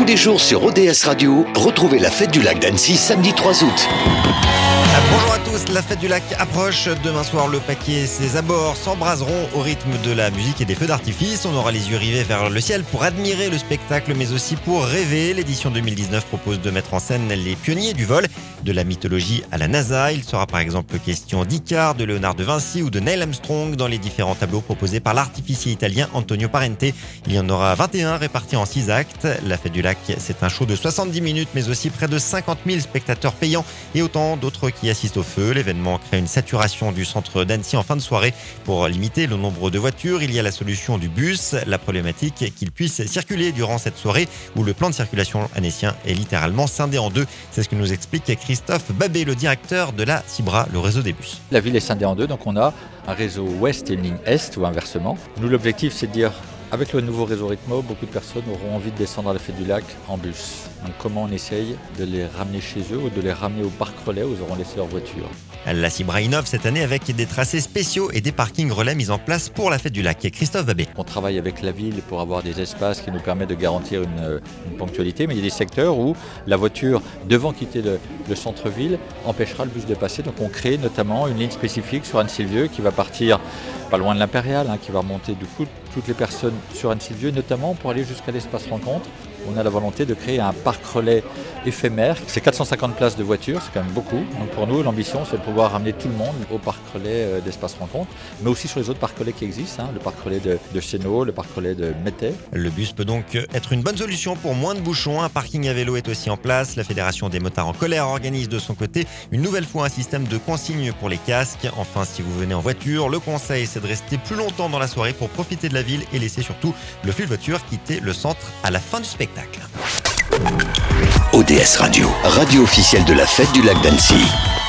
Tous les jours sur ODS Radio, retrouvez la fête du lac d'Annecy samedi 3 août. Bonjour à tous, la fête du lac approche. Demain soir, le paquet et ses abords s'embraseront au rythme de la musique et des feux d'artifice. On aura les yeux rivés vers le ciel pour admirer le spectacle, mais aussi pour rêver. L'édition 2019 propose de mettre en scène les pionniers du vol, de la mythologie à la NASA. Il sera par exemple question d'Icare, de Léonard de Vinci ou de Neil Armstrong dans les différents tableaux proposés par l'artificier italien Antonio Parente. Il y en aura 21 répartis en 6 actes. La fête du lac, c'est un show de 70 minutes, mais aussi près de 50 000 spectateurs payants et autant d'autres qui assistent au feu. L'événement crée une saturation du centre d'Annecy en fin de soirée. Pour limiter le nombre de voitures, il y a la solution du bus. La problématique, qu'il puisse circuler durant cette soirée où le plan de circulation annécien est littéralement scindé en deux. C'est ce que nous explique Christophe Babé, le directeur de la Cibra, le réseau des bus. La ville est scindée en deux, donc on a un réseau ouest et une ligne est ou inversement. Nous, l'objectif, c'est de dire, avec le nouveau réseau Rythmo, beaucoup de personnes auront envie de descendre à la fête du lac en bus. Donc comment on essaye de les ramener chez eux ou de les ramener au parc relais où ils auront laissé leur voiture. La Cibra innove cette année avec des tracés spéciaux et des parkings relais mis en place pour la fête du lac. Christophe Babé. On travaille avec la ville pour avoir des espaces qui nous permettent de garantir une ponctualité, mais il y a des secteurs où la voiture, devant quitter le centre-ville, empêchera le bus de passer. Donc on crée notamment une ligne spécifique sur Annecy-le-Vieux qui va partir pas loin de l'Impérial, qui va remonter du coup toutes les personnes sur Annecy-le-Vieux, notamment pour aller jusqu'à l'espace rencontre. On a la volonté de créer un parc relais éphémère. C'est 450 places de voitures, c'est quand même beaucoup. Donc pour nous, l'ambition, c'est de pouvoir ramener tout le monde au parc relais d'Espace Rencontre, mais aussi sur les autres parcs relais qui existent, le parc relais de Chéneau, le parc relais de Métais. Le bus peut donc être une bonne solution pour moins de bouchons. Un parking à vélo est aussi en place. La Fédération des motards en colère organise de son côté une nouvelle fois un système de consigne pour les casques. Enfin, si vous venez en voiture, le conseil, c'est de rester plus longtemps dans la soirée pour profiter de la ville et laisser surtout le flux de voitures quitter le centre à la fin du spectacle. ODS Radio, radio officielle de la fête du lac d'Annecy.